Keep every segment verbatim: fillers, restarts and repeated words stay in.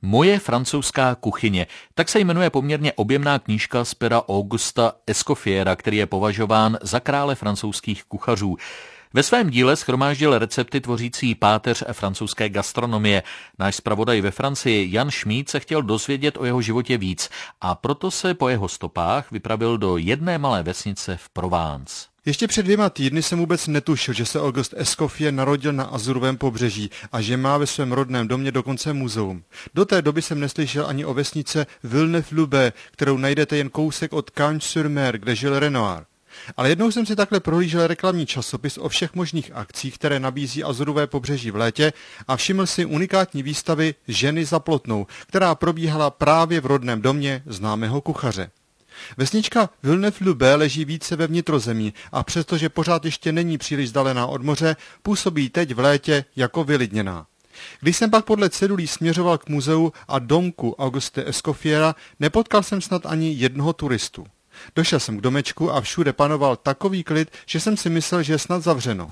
Moje francouzská kuchyně, tak se jmenuje poměrně objemná knížka z pera Augusta Escoffiera, který je považován za krále francouzských kuchařů. Ve svém díle shromáždil recepty tvořící páteř francouzské gastronomie. Náš zpravodaj ve Francii Jan Šmíd se chtěl dozvědět o jeho životě víc a proto se po jeho stopách vypravil do jedné malé vesnice v Provence. Ještě před dvěma týdny jsem vůbec netušil, že se Auguste Escoffier narodil na Azurovém pobřeží a že má ve svém rodném domě dokonce muzeum. Do té doby jsem neslyšel ani o vesnice Villeneuve-Loubet, kterou najdete jen kousek od Cagnes-sur-Mer, kde žil Renoir. Ale jednou jsem si takhle prohlížel reklamní časopis o všech možných akcích, které nabízí Azurové pobřeží v létě a všiml si unikátní výstavy Ženy za plotnou, která probíhala právě v rodném domě známého kuchaře. Vesnička Villeneuve-Loubet leží více ve vnitrozemí a přestože pořád ještě není příliš vzdálená od moře, působí teď v létě jako vylidněná. Když jsem pak podle cedulí směřoval k muzeu a domku Auguste Escoffiera, nepotkal jsem snad ani jednoho turistu. Došel jsem k domečku a všude panoval takový klid, že jsem si myslel, že je snad zavřeno.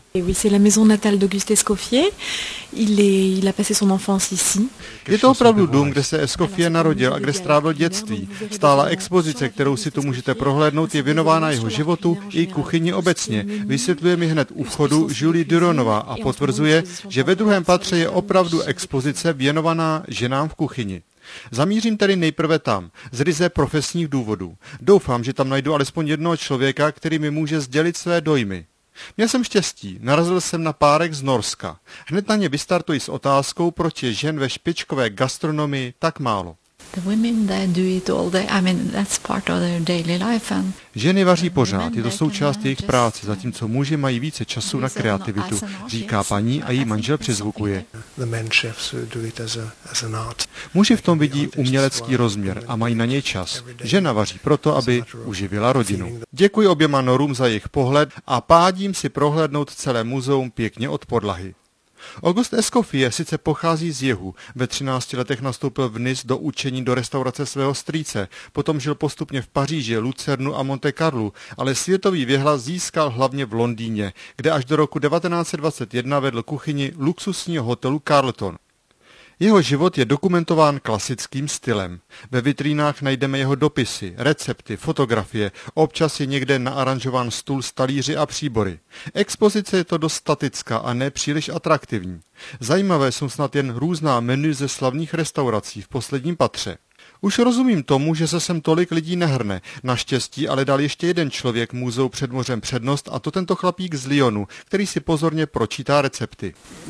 Je to opravdu dům, kde se Escoffier narodil a kde strávil dětství. Stála expozice, kterou si tu můžete prohlédnout, je věnována jeho životu i kuchyni obecně. Vysvětluje mi hned u vchodu Julie Duronová a potvrzuje, že ve druhém patře je opravdu expozice věnovaná ženám v kuchyni. Zamířím tedy nejprve tam, z ryze profesních důvodů. Doufám, že tam najdu alespoň jednoho člověka, který mi může sdělit své dojmy. Měl jsem štěstí, narazil jsem na párek z Norska. Hned na ně vystartuji s otázkou, proč je žen ve špičkové gastronomii tak málo. Ženy vaří pořád, je to součást jejich práce, zatímco muži mají více času na kreativitu, říká paní a její manžel přizvukuje. Muži v tom vidí umělecký rozměr a mají na něj čas. Žena vaří proto, aby uživila rodinu. Děkuji oběma norům za jejich pohled a pádím si prohlédnout celé muzeum pěkně od podlahy. Auguste Escoffier sice pochází z jihu, ve třinácti letech nastoupil v Nice do učení do restaurace svého strýce, potom žil postupně v Paříži, Lucernu a Monte Carlu, ale světový věhlas získal hlavně v Londýně, kde až do roku devatenáct set dvacet jedna vedl kuchyni luxusního hotelu Carlton. Jeho život je dokumentován klasickým stylem. Ve vitrínách najdeme jeho dopisy, recepty, fotografie, občas je někde naaranžován stůl s talíři a příbory. Expozice je to dost statická a ne příliš atraktivní. Zajímavé jsou snad jen různá menu ze slavných restaurací v posledním patře. Už rozumím tomu, že se sem tolik lidí nehrne. Naštěstí ale dal ještě jeden člověk muzeu před mořem přednost, a to tento chlapík z Lyonu, který si pozorně pročítá recepty.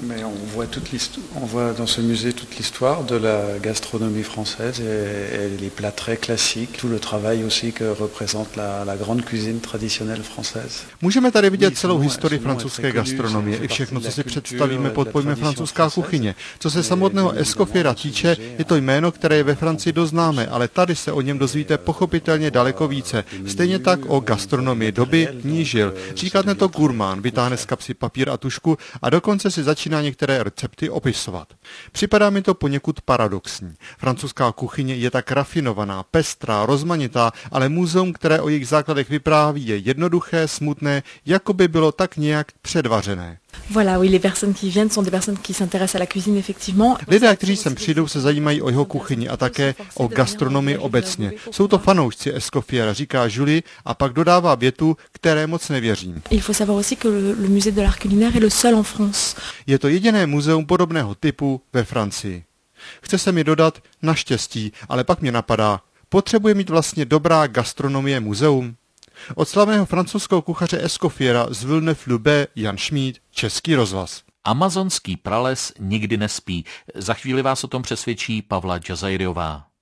On voit dans ce musée toute l'histoire de la gastronomie française et les plats très classiques, tout le travail aussi que représente la, la grande cuisine traditionnelle française. Můžeme tady vidět celou historii francouzské gastronomie i všechno, co si představíme pod pojmem francouzská kuchyně. Co se samotného Escoffiera týče, je to jméno, které je ve Francii dost známé, ale tady se o něm dozvíte pochopitelně daleko více. Stejně tak o gastronomii doby, v ní žil. Říkáte to gurmán, vytáhne z kapsy papír a tužku a dokonce si začíná některé recepty opisovat. Připadá mi to poněkud paradoxní. Francouzská kuchyně je tak rafinovaná, pestrá, rozmanitá, ale muzeum, které o jejich základech vypráví, je jednoduché, smutné, jako by bylo tak nějak předvařené. Voilà, oui, les personnes qui viennent sont des personnes qui s'intéressent à la cuisine effectivement. Lidé, kteří sem přijdou, se zajímají o jeho kuchyni a také o gastronomii obecně. Jsou to fanoušci Escoffiera, říká Julie a pak dodává větu, které moc nevěřím. Il faut savoir aussi que le musée de l'art culinaire est le seul en France. Je to jediné muzeum podobného typu ve Francii. Chce se mi dodat naštěstí, ale pak mě napadá, potřebuje mít vlastně dobrá gastronomie muzeum? Od slavného francouzského kuchaře Escoffiera z Villeneuve-Loubet Jan Šmíd, Český rozhlas. Amazonský prales nikdy nespí. Za chvíli vás o tom přesvědčí Pavla Džazajriová.